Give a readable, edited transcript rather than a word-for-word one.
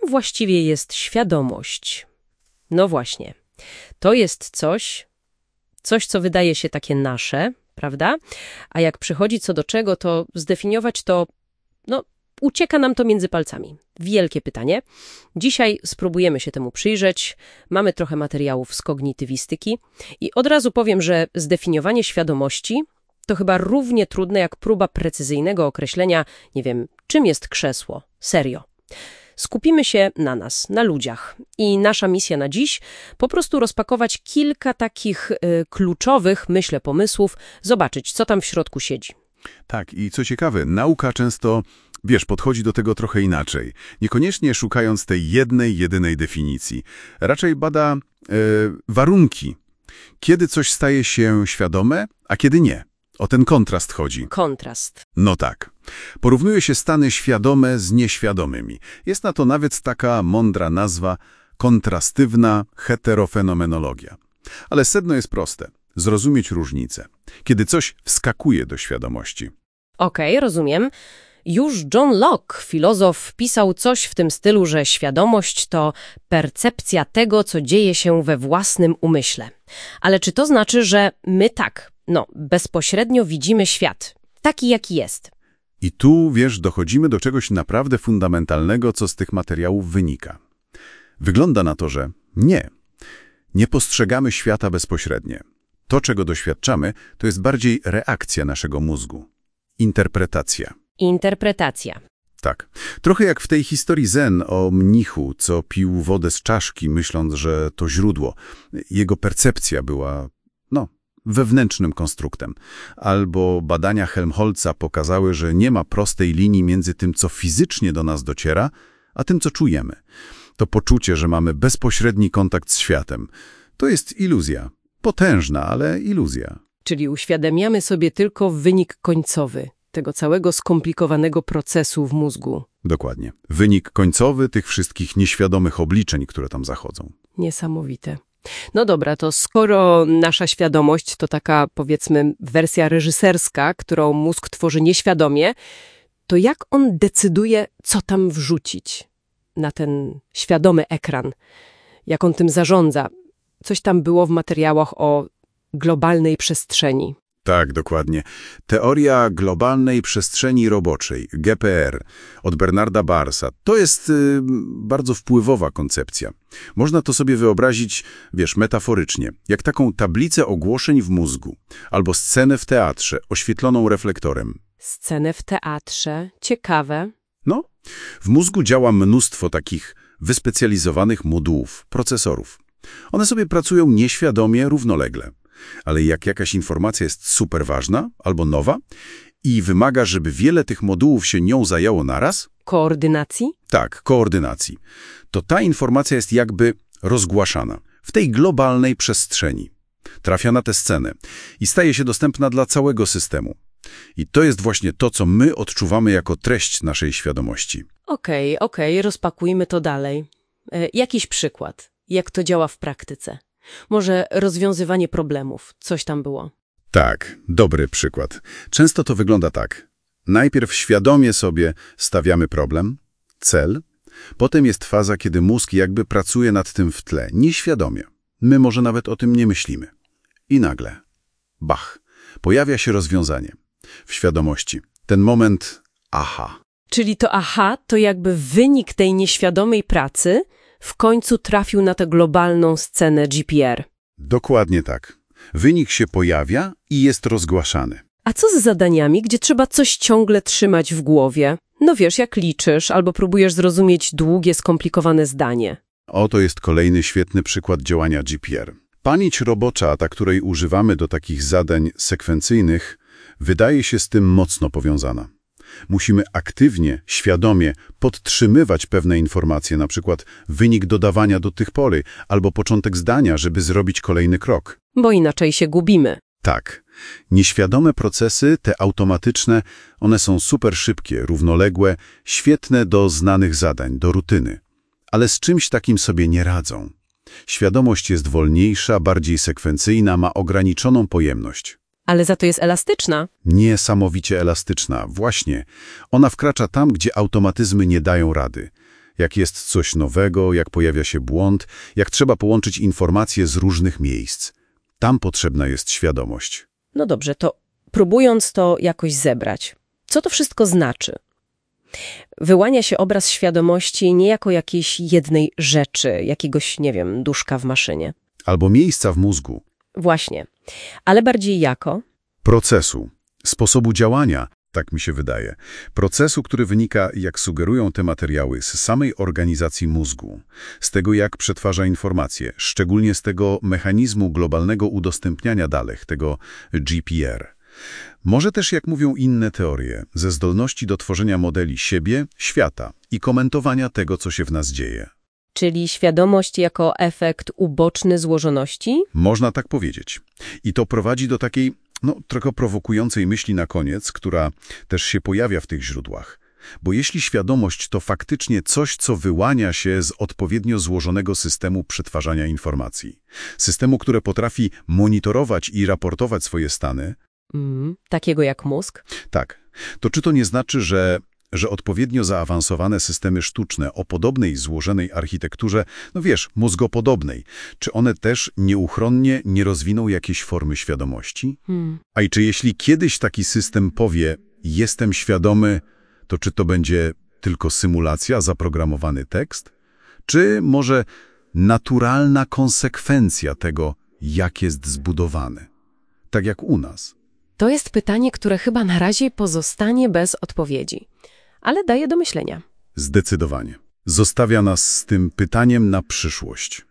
właściwie jest świadomość? No właśnie, to jest coś, co wydaje się takie nasze, prawda? A jak przychodzi co do czego, to zdefiniować to, no, ucieka nam to między palcami. Wielkie pytanie. Dzisiaj spróbujemy się temu przyjrzeć. Mamy trochę materiałów z kognitywistyki i od razu powiem, że zdefiniowanie świadomości to chyba równie trudne jak próba precyzyjnego określenia, nie wiem, czym jest krzesło. Serio. Skupimy się na nas, na ludziach. I nasza misja na dziś po prostu rozpakować kilka takich kluczowych, myślę, pomysłów, zobaczyć, co tam w środku siedzi. Tak, i co ciekawe, nauka często, podchodzi do tego trochę inaczej. Niekoniecznie szukając tej jednej, jedynej definicji. Raczej bada warunki. Kiedy coś staje się świadome, a kiedy nie. O ten kontrast chodzi. Kontrast. No tak. Porównuje się stany świadome z nieświadomymi. Jest na to nawet taka mądra nazwa kontrastywna heterofenomenologia. Ale sedno jest proste. Zrozumieć różnicę. Kiedy coś wskakuje do świadomości. Okej, rozumiem. Już John Locke, filozof, pisał coś w tym stylu, że świadomość to percepcja tego, co dzieje się we własnym umyśle. Ale czy to znaczy, że my bezpośrednio widzimy świat, taki jaki jest? I tu, dochodzimy do czegoś naprawdę fundamentalnego, co z tych materiałów wynika. Wygląda na to, że nie postrzegamy świata bezpośrednio. To, czego doświadczamy, to jest bardziej reakcja naszego mózgu. Interpretacja. Interpretacja. Tak. Trochę jak w tej historii Zen o mnichu, co pił wodę z czaszki, myśląc, że to źródło. Jego percepcja była, wewnętrznym konstruktem. Albo badania Helmholtza pokazały, że nie ma prostej linii między tym, co fizycznie do nas dociera, a tym, co czujemy. To poczucie, że mamy bezpośredni kontakt z światem. To jest iluzja. Potężna, ale iluzja. Czyli uświadamiamy sobie tylko wynik końcowy tego całego skomplikowanego procesu w mózgu. Dokładnie. Wynik końcowy tych wszystkich nieświadomych obliczeń, które tam zachodzą. Niesamowite. No dobra, to skoro nasza świadomość to taka, powiedzmy, wersja reżyserska, którą mózg tworzy nieświadomie, to jak on decyduje, co tam wrzucić na ten świadomy ekran? Jak on tym zarządza? Coś tam było w materiałach o globalnej przestrzeni. Tak, dokładnie. Teoria globalnej przestrzeni roboczej, GPR, od Bernarda Barsa. To jest bardzo wpływowa koncepcja. Można to sobie wyobrazić, metaforycznie, jak taką tablicę ogłoszeń w mózgu, albo scenę w teatrze, oświetloną reflektorem. Scenę w teatrze? Ciekawe. W mózgu działa mnóstwo takich wyspecjalizowanych modułów, procesorów. One sobie pracują nieświadomie, równolegle. Ale jak jakaś informacja jest super ważna albo nowa i wymaga, żeby wiele tych modułów się nią zajęło naraz... Koordynacji? Tak, koordynacji. To ta informacja jest jakby rozgłaszana w tej globalnej przestrzeni. Trafia na tę scenę i staje się dostępna dla całego systemu. I to jest właśnie to, co my odczuwamy jako treść naszej świadomości. Okej, rozpakujmy to dalej. Jakiś przykład, jak to działa w praktyce? Może rozwiązywanie problemów, coś tam było. Tak, dobry przykład. Często to wygląda tak. Najpierw świadomie sobie stawiamy problem, cel, potem jest faza, kiedy mózg jakby pracuje nad tym w tle, nieświadomie. My może nawet o tym nie myślimy. I nagle, bach, pojawia się rozwiązanie. W świadomości. Ten moment aha. Czyli to aha to jakby wynik tej nieświadomej pracy w końcu trafił na tę globalną scenę GPR. Dokładnie tak. Wynik się pojawia i jest rozgłaszany. A co z zadaniami, gdzie trzeba coś ciągle trzymać w głowie? Jak liczysz albo próbujesz zrozumieć długie, skomplikowane zdanie. Oto jest kolejny świetny przykład działania GPR. Pamięć robocza, ta której używamy do takich zadań sekwencyjnych, wydaje się z tym mocno powiązana. Musimy aktywnie, świadomie podtrzymywać pewne informacje, na przykład wynik dodawania do tych poli albo początek zdania, żeby zrobić kolejny krok. Bo inaczej się gubimy. Tak. Nieświadome procesy, te automatyczne, one są super szybkie, równoległe, świetne do znanych zadań, do rutyny. Ale z czymś takim sobie nie radzą. Świadomość jest wolniejsza, bardziej sekwencyjna, ma ograniczoną pojemność. Ale za to jest elastyczna. Niesamowicie elastyczna, właśnie. Ona wkracza tam, gdzie automatyzmy nie dają rady. Jak jest coś nowego, jak pojawia się błąd, jak trzeba połączyć informacje z różnych miejsc. Tam potrzebna jest świadomość. No dobrze, to próbując to jakoś zebrać, co to wszystko znaczy? Wyłania się obraz świadomości nie jako jakiejś jednej rzeczy, jakiegoś, nie wiem, duszka w maszynie. Albo miejsca w mózgu. Właśnie, ale bardziej jako? Procesu, sposobu działania, tak mi się wydaje. Procesu, który wynika, jak sugerują te materiały, z samej organizacji mózgu. Z tego, jak przetwarza informacje, szczególnie z tego mechanizmu globalnego udostępniania danych, tego GPR. Może też, jak mówią inne teorie, ze zdolności do tworzenia modeli siebie, świata i komentowania tego, co się w nas dzieje. Czyli świadomość jako efekt uboczny złożoności? Można tak powiedzieć. I to prowadzi do takiej, trochę prowokującej myśli na koniec, która też się pojawia w tych źródłach. Bo jeśli świadomość to faktycznie coś, co wyłania się z odpowiednio złożonego systemu przetwarzania informacji, systemu, które potrafi monitorować i raportować swoje stany, Takiego jak mózg? tak, to czy to nie znaczy, że odpowiednio zaawansowane systemy sztuczne o podobnej złożonej architekturze, mózgopodobnej, czy one też nieuchronnie nie rozwiną jakiejś formy świadomości? A i czy jeśli kiedyś taki system powie, jestem świadomy, to czy to będzie tylko symulacja, zaprogramowany tekst? Czy może naturalna konsekwencja tego, jak jest zbudowany? Tak jak u nas. To jest pytanie, które chyba na razie pozostanie bez odpowiedzi, ale daje do myślenia. Zdecydowanie. Zostawia nas z tym pytaniem na przyszłość.